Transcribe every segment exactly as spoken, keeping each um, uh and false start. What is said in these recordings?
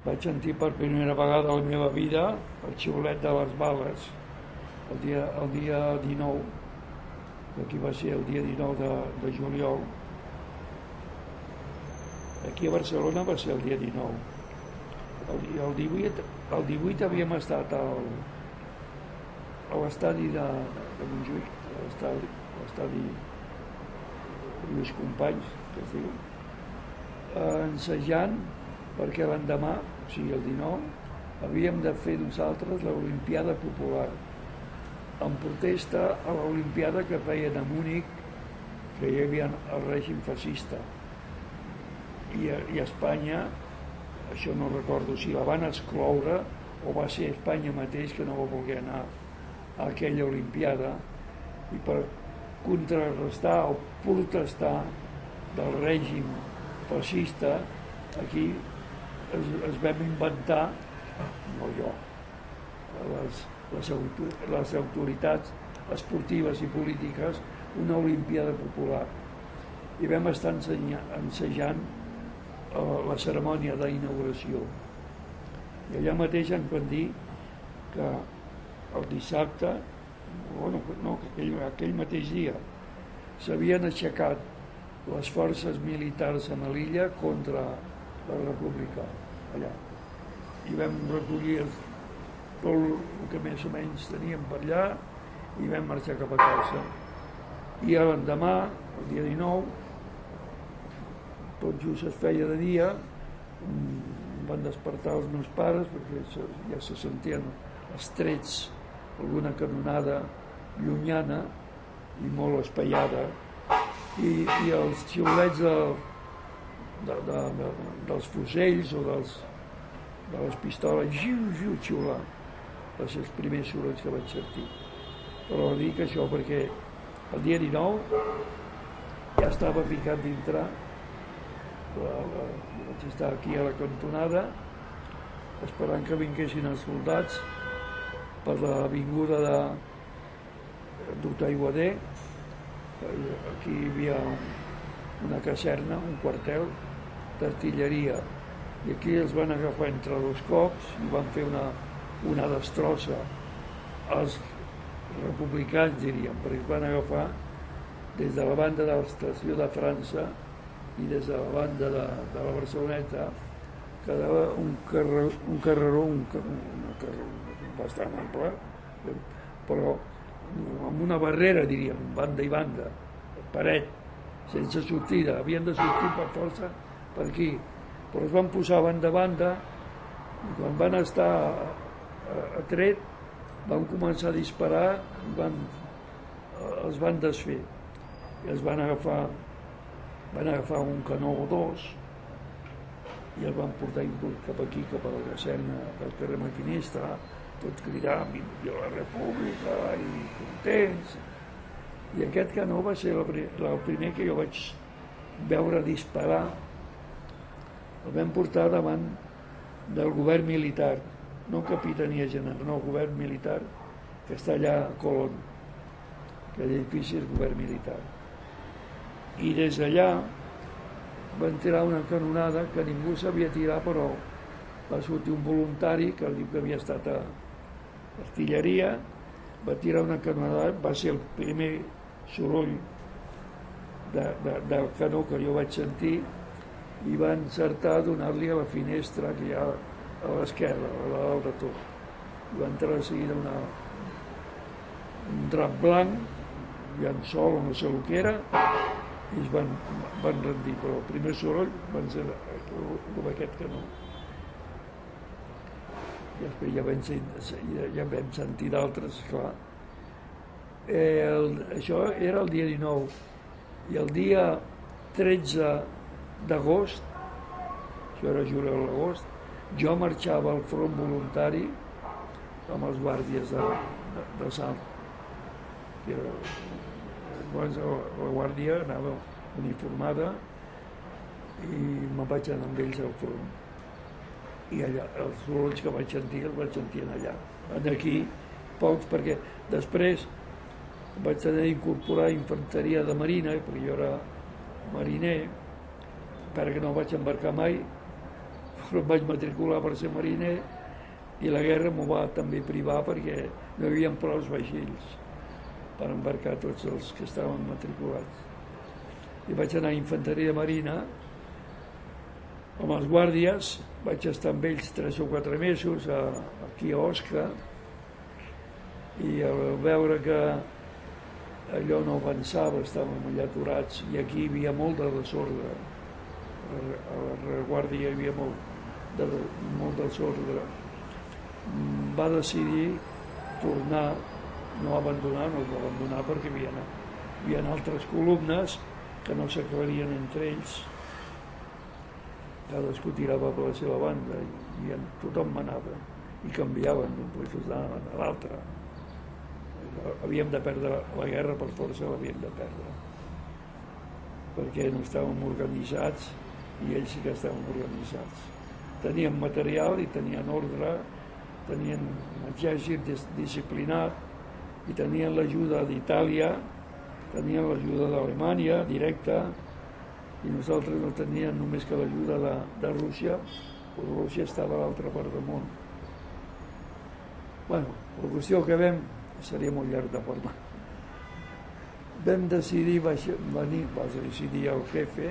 vaig sentir per primera vegada a la meva vida el xiulet de les bales el dia, el dia dinou, que aquí va ser el dia dinou de, de juliol. Aquí a Barcelona va ser el dia dinou. El, el, divuit, el divuit havíem estat al, a l'estadi de, de Montjuïc, l'estadi, l'estadi Lluís Companys, que es diu, eh, ensejant, perquè l'endemà, o sigui el dinou, havíem de fer nosaltres l'Olimpiada Popular, en protesta a l'Olimpiada que feien a Múnich, que hi havia el règim fascista. I a, i a Espanya, això no recordo si la van excloure o va ser Espanya mateix que no va voler anar a aquella Olimpiada, i per contrarrestar o protestar del règim fascista, aquí es, es vam inventar, no jo, les, les, autor, les autoritats esportives i polítiques, una Olimpiada Popular. I vam estar ensejant la cerimònia d'inauguració. I allà mateix ens van dir que el dissabte, bueno, no, aquell, aquell mateix dia, s'havien aixecat les forces militars a Melilla contra la República, allà. I vam recollir tot el que més o menys teníem per allà i vam marxar cap a casa. I l'endemà, el dia dinou, tot just es feia de dia, van despertar els meus pares perquè ja se sentien els trets, alguna canonada llunyana i molt espaiada, i, i els xiulets de, de, de, de, dels fusells o dels, de les pistoles, xiu, xiu, xiular. Va ser els primers sorolls que vaig sentir. Però dic això perquè el dia dinou ja estava ficat dintre. La, la, vaig estar aquí a la cantonada esperant que vinguessin els soldats per l'avinguda d'Utaiguader. Aquí hi havia una caserna, un quartel d'artilleria, i aquí els van agafar entre dos cops i van fer una, una destrossa als republicans, diríem, perquè es van agafar des de la banda de l'estació de França i des de la banda de, de la Barceloneta quedava un, carrer, un carreró, un, un carreró bastant ample, però amb una barrera, diríem, banda i banda, paret, sense sortida. Havien de sortir per força per aquí, però es van posar banda a banda i quan van estar a, a, a tret van començar a disparar i van, els van desfer i els van agafar van agafar un canó o dos i el van portar cap aquí, cap a la caserna del carrer Maquinista, tot cridant "Viva la República" i contents. I aquest canó va ser el primer que jo vaig veure disparar. El vam portar davant del govern militar, no capitania general, no, govern militar, que està allà a Colón. Aquell edifici és govern militar. I des d'allà van tirar una canonada que ningú sabia tirar, però va sortir un voluntari que diu que havia estat a artilleria, va tirar una canonada, va ser el primer soroll de, de, del canó que jo vaig sentir, i va encertar a donar-li a la finestra que hi ha a l'esquerra, a la dalt de tot. I va entrar de seguida una, un drap blanc, llençol o no sé el que era, i es van, van rendir, però el primer soroll van ser com aquest canó. I després ja vam, ja, ja vam sentir d'altres, clar. Eh, el, això era el dia dinou, i el dia tretze d'agost, això era juliol o agost, jo marxava al front voluntari amb els guàrdies de, de, de Salt, que era, la guàrdia anava uniformada i me'n vaig anar amb ells al front. I allà, els sorolls que vaig sentir, els vaig sentir allà. Aquí, pocs, perquè després vaig tenir d'incorporar infanteria de marina, perquè jo era mariner, encara que no vaig embarcar mai, em vaig matricular per ser mariner i la guerra m'ho va també privar perquè no hi havia prou vaixells per embarcar tots els que estaven matriculats. I vaig anar a infanteria marina amb els guàrdies, vaig estar amb ells tres o quatre mesos a, aquí a Osca, i al veure que allò no avançava, estàvem allà aturats, i aquí hi havia molt de desordre, a la reguàrdia hi havia molt de, molt desordre, va decidir tornar, no abandonar, no abandonar perquè hi havia, hi havia altres columnes que no s'aclarien entre ells, cadascú tirava per la seva banda i, i tothom manava i canviaven d'un lloc a l'altre. Havíem de perdre la guerra, per força l'havíem de perdre, perquè no estàvem organitzats i ells sí que estaven organitzats. Tenien material i tenien ordre, tenien un exèrcit disciplinat i tenien l'ajuda d'Itàlia, tenien l'ajuda d'Alemanya directa, i nosaltres no teníem només que l'ajuda de, de Rússia, però Rússia estava a l'altra part del món. Bueno, la qüestió que vam, seria molt llarg de parlar, vam decidir venir, va decidir el jefe,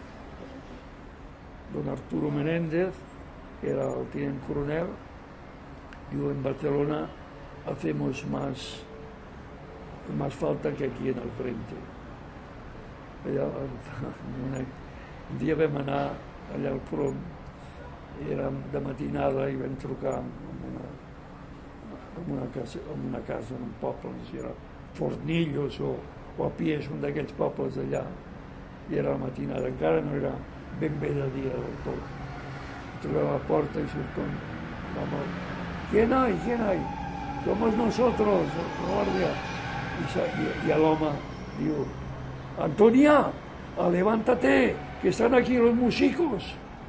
don Arturo Menéndez, que era el tinent coronel, diu, en Barcelona hacemos más, más falta que aquí en el frente. Allà, un dia vam anar allà al front, érem de matinada i vam trucar amb una, amb una, casa, amb una casa en un poble, no sé si era Fornillos o, o a Pies, un d'aquells pobles allà, i era la matinada, encara no era ben bé de dia del tot. Truca a la porta y surtó vamos, ¿quién hay? ¿quién hay? Somos nosotros, guardia. Y, y el home diu, Antonia, levántate, que están aquí los músicos.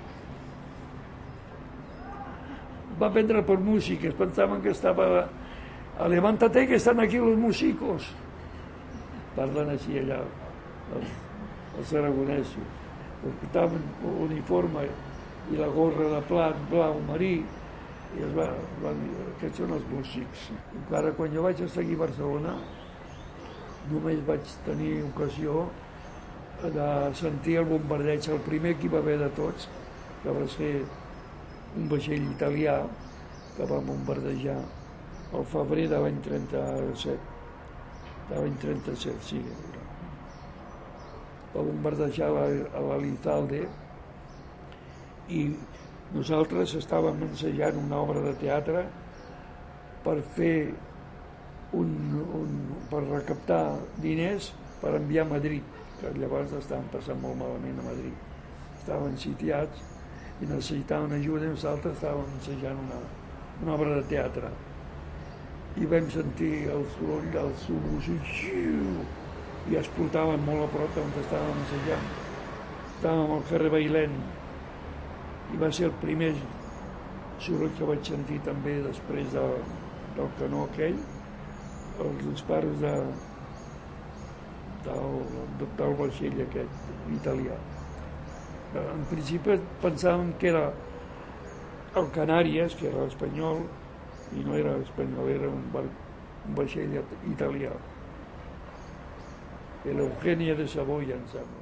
Va prendre per músics, pensaven que estava a levántate, que están aquí los músicos. Parlen així allà els, els aragonesos. Portaven uniforme i la gorra de plat blau marí i es va, va dir, aquests són els músics. Encara quan jo vaig estar aquí a Barcelona només vaig tenir ocasió de sentir el bombardeig, el primer que hi va haver de tots, que va ser un vaixell italià que va bombardejar al febrer de l'any trenta-set, de l'any trenta-set, sí, va bombardejar l'Elizalde i nosaltres estàvem ensejant una obra de teatre per fer un, un, per recaptar diners per enviar a Madrid, que llavors estaven passant molt malament a Madrid, estaven sitiats i necessitaven ajuda i nosaltres estàvem ensejant una, una obra de teatre i vam sentir el soroll dels subs i explotaven molt a prop on estàvem ensejant. Estàvem al carrer Bailén i va ser el primer soroll que vaig sentir també després de, del canó aquell, els disparos de, del, del vaixell aquest italià. En principi pensàvem que era el Canàries, que era espanyol, i no era espanyol, era un, bar, un vaixell italià. L'Eugènia de Savoia, em sembla.